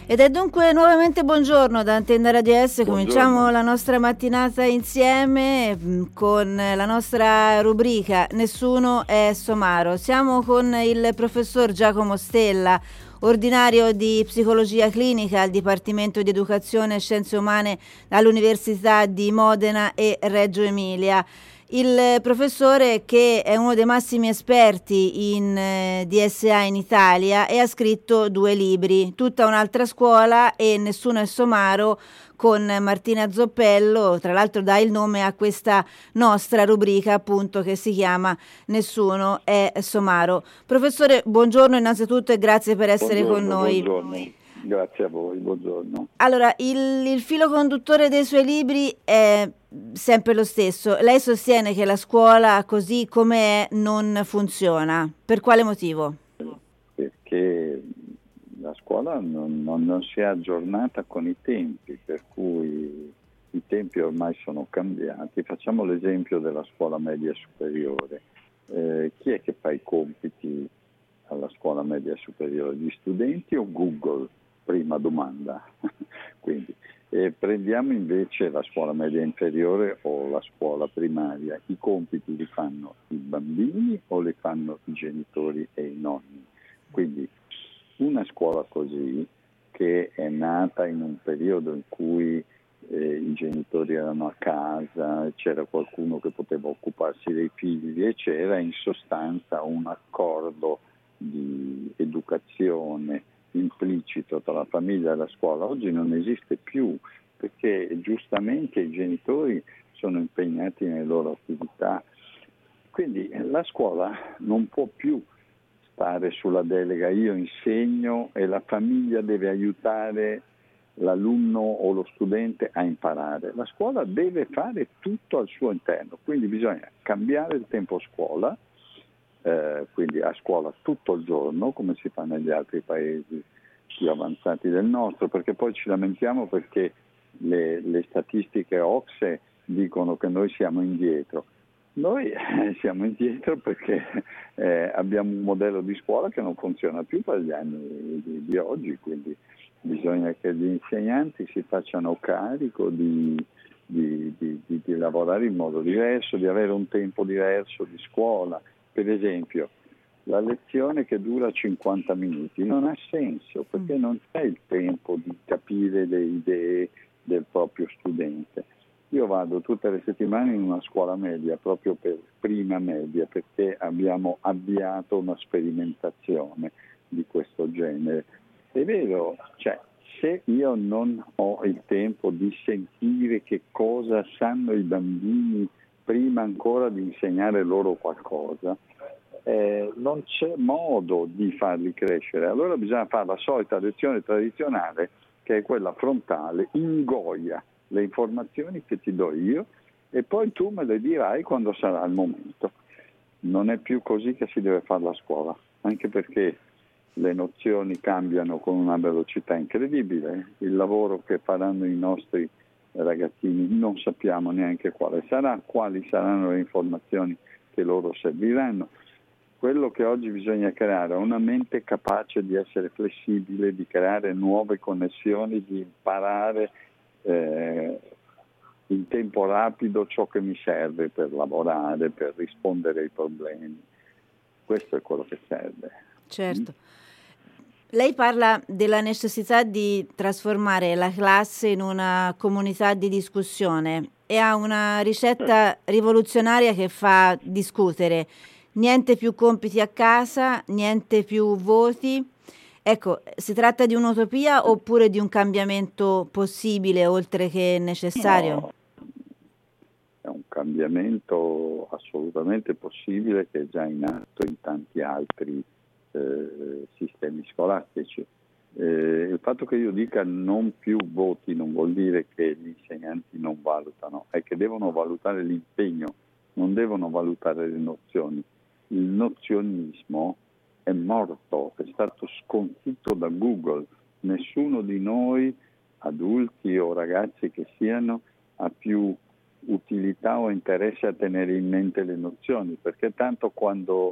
Ed è dunque nuovamente buongiorno da Antenne Radio S. Cominciamo la nostra mattinata insieme con la nostra rubrica Nessuno è somaro. Siamo con il professor Giacomo Stella, ordinario di psicologia clinica al Dipartimento di Educazione e Scienze Umane all'Università di Modena e Reggio Emilia. Il professore, che è uno dei massimi esperti in DSA in Italia, e ha scritto 2 libri, Tutta un'altra scuola e Nessuno è somaro, con Martina Zoppello. Tra l'altro dà il nome a questa nostra rubrica, appunto, che si chiama Nessuno è somaro. Professore, buongiorno innanzitutto e grazie per essere con noi. Buongiorno. Grazie a voi, buongiorno. Allora, il filo conduttore dei suoi libri è sempre lo stesso. Lei sostiene che la scuola così come è non funziona. Per quale motivo? Perché la scuola non si è aggiornata con i tempi, per cui i tempi ormai sono cambiati. Facciamo l'esempio della scuola media superiore. Chi è che fa i compiti alla scuola media superiore? Gli studenti o Google? Prima domanda. Quindi prendiamo invece la scuola media inferiore o la scuola primaria. I compiti li fanno i bambini o li fanno i genitori e i nonni? Quindi una scuola così, che è nata in un periodo in cui i genitori erano a casa, c'era qualcuno che poteva occuparsi dei figli e c'era in sostanza un accordo di educazione implicito tra la famiglia e la scuola. Oggi non esiste più, perché giustamente i genitori sono impegnati nelle loro attività. Quindi la scuola non può più stare sulla delega, io insegno e la famiglia deve aiutare l'alunno o lo studente a imparare. La scuola deve fare tutto al suo interno, quindi bisogna cambiare il tempo scuola, quindi a scuola tutto il giorno, come si fa negli altri paesi più avanzati del nostro, perché poi ci lamentiamo perché le statistiche OCSE dicono che noi siamo indietro. Noi siamo indietro perché abbiamo un modello di scuola che non funziona più per gli anni di oggi, quindi bisogna che gli insegnanti si facciano carico di lavorare in modo diverso, di avere un tempo diverso di scuola. Per esempio, la lezione che dura 50 minuti non ha senso, perché non c'è il tempo di capire le idee del proprio studente. Io vado tutte le settimane in una scuola media, proprio per prima media, perché abbiamo avviato una sperimentazione di questo genere. È vero, se io non ho il tempo di sentire che cosa sanno i bambini prima ancora di insegnare loro qualcosa, non c'è modo di farli crescere. Allora bisogna fare la solita lezione tradizionale, che è quella frontale, ingoia le informazioni che ti do io e poi tu me le dirai quando sarà il momento. Non è più così che si deve fare la scuola, anche perché le nozioni cambiano con una velocità incredibile. Il lavoro che faranno i nostri ragazzini non sappiamo neanche quale sarà, quali saranno le informazioni che loro serviranno. Quello che oggi bisogna creare è una mente capace di essere flessibile, di creare nuove connessioni, di imparare in tempo rapido ciò che mi serve per lavorare, per rispondere ai problemi. Questo è quello che serve. Certo. Lei parla della necessità di trasformare la classe in una comunità di discussione e ha una ricetta rivoluzionaria che fa discutere. Niente più compiti a casa, niente più voti. Ecco, si tratta di un'utopia oppure di un cambiamento possibile oltre che necessario? No, è un cambiamento assolutamente possibile che è già in atto in tanti altri sistemi scolastici. Il fatto che io dica non più voti non vuol dire che gli insegnanti non valutano, è che devono valutare l'impegno, non devono valutare le nozioni. Il nozionismo è morto, è stato sconfitto da Google. Nessuno di noi, adulti o ragazzi che siano, ha più utilità o interesse a tenere in mente le nozioni, perché tanto quando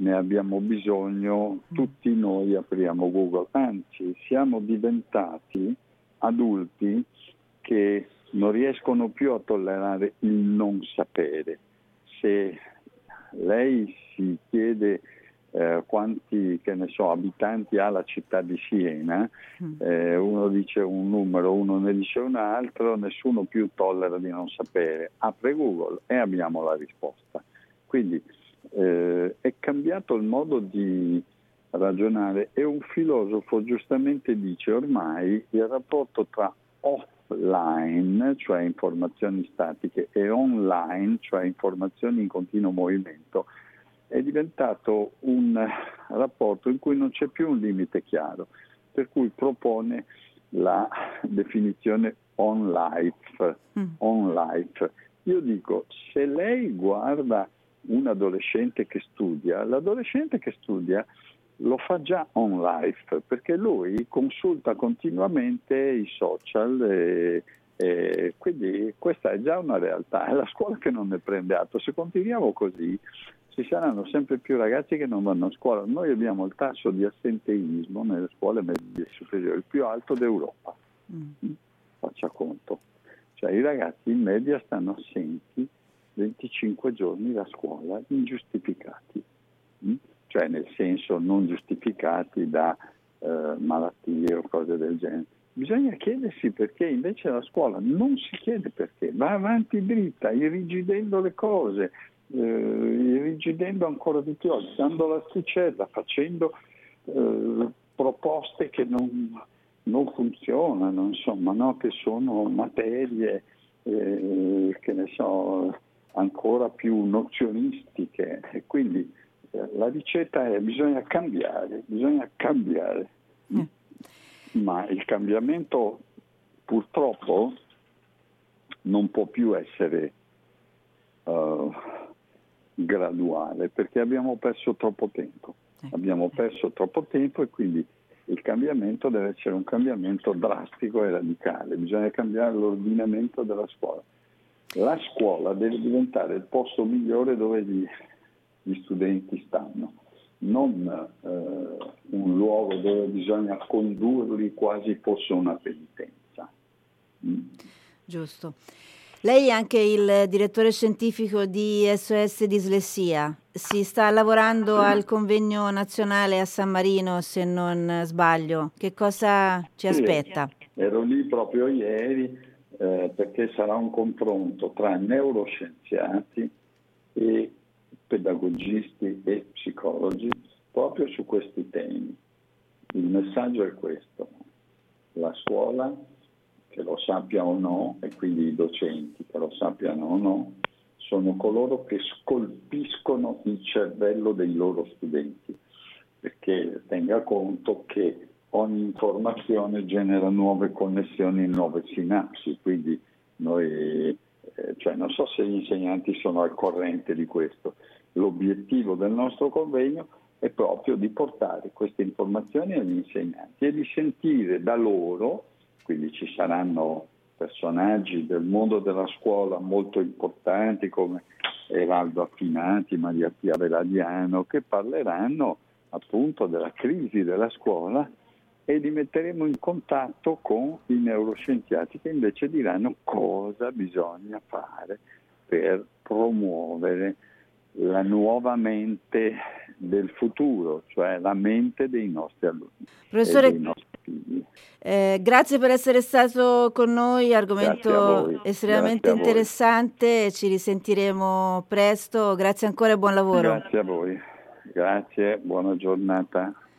ne abbiamo bisogno, tutti noi apriamo Google, anzi siamo diventati adulti che non riescono più a tollerare il non sapere. Se lei si chiede quanti, che ne so, abitanti ha la città di Siena, uno dice un numero, uno ne dice un altro, nessuno più tollera di non sapere. Apre Google e abbiamo la risposta. Quindi è cambiato il modo di ragionare e un filosofo giustamente dice ormai il rapporto tra offline, cioè informazioni statiche, e online, cioè informazioni in continuo movimento, è diventato un rapporto in cui non c'è più un limite chiaro, per cui propone la definizione on life. Io dico, se lei guarda un adolescente che studia, l'adolescente che studia lo fa già on life, perché lui consulta continuamente i social e quindi questa è già una realtà, è la scuola che non ne prende atto. Se continuiamo così ci saranno sempre più ragazzi che non vanno a scuola. Noi abbiamo il tasso di assenteismo nelle scuole medie superiori il più alto d'Europa. Faccia conto. Cioè i ragazzi in media stanno assenti 25 giorni da scuola ingiustificati. Cioè nel senso non giustificati da malattie o cose del genere. Bisogna chiedersi perché, invece la scuola non si chiede perché, va avanti dritta, irrigidendo le cose, irrigidendo ancora di più, alzando l'asticella, facendo proposte che non funzionano, insomma, no? Che sono materie, che ne so, ancora più nozionistiche, e quindi la ricetta è bisogna cambiare. Ma il cambiamento purtroppo non può più essere graduale, perché abbiamo perso troppo tempo. E quindi il cambiamento deve essere un cambiamento drastico e radicale. Bisogna cambiare l'ordinamento della scuola. La scuola deve diventare il posto migliore dove gli studenti stanno, non un luogo dove bisogna condurli quasi fosse una penitenza. Giusto. Lei è anche il direttore scientifico di SOS Dislessia. Si sta lavorando al convegno nazionale a San Marino, se non sbaglio. Che cosa ci aspetta? Ero lì proprio ieri perché sarà un confronto tra neuroscienziati e pedagogisti e psicologi proprio su questi temi. Il messaggio è questo: la scuola, che lo sappia o no, e quindi i docenti che lo sappiano o no, sono coloro che scolpiscono il cervello dei loro studenti, perché tenga conto che ogni informazione genera nuove connessioni e nuove sinapsi, quindi noi, non so se gli insegnanti sono al corrente di questo. L'obiettivo del nostro convegno è proprio di portare queste informazioni agli insegnanti e di sentire da loro, quindi ci saranno personaggi del mondo della scuola molto importanti come Eraldo Affinati, Maria Pia Veladiano, che parleranno appunto della crisi della scuola, e li metteremo in contatto con i neuroscienziati che invece diranno cosa bisogna fare per promuovere la nuova mente del futuro, cioè la mente dei nostri alunni. Professore, e dei nostri figli. Grazie per essere stato con noi, argomento estremamente interessante, ci risentiremo presto, grazie ancora e buon lavoro. Grazie a voi, grazie, buona giornata.